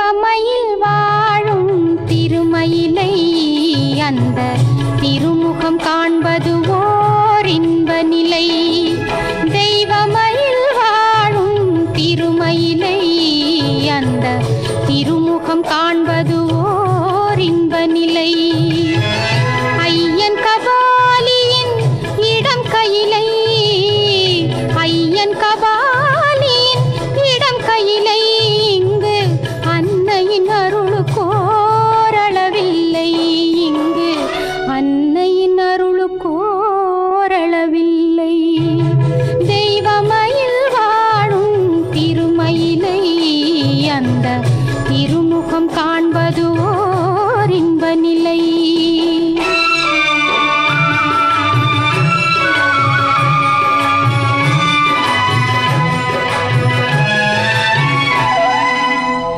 தெய்வமயில் வாழும் திருமயிலை அந்த திருமுகம் காண்பது ஓர் இன்ப நிலை. தெய்வமயில் வாழும் திருமயிலை அந்த திருமுகம் காண்பது ஓர் இன்ப நிலை. ஐயன் கபாலியின் இடம் கையிலை, ஐயன் கபாலியின் இடம் கையிலை. இங்கு அன்னையின் அருளுக்கோரளவில்லை, இங்கு அன்னையின் அருளுக்கோரளவில்லை. தெய்வமயில் வாழும் திருமயிலை அந்த திருமுகம் காண்பதுவோ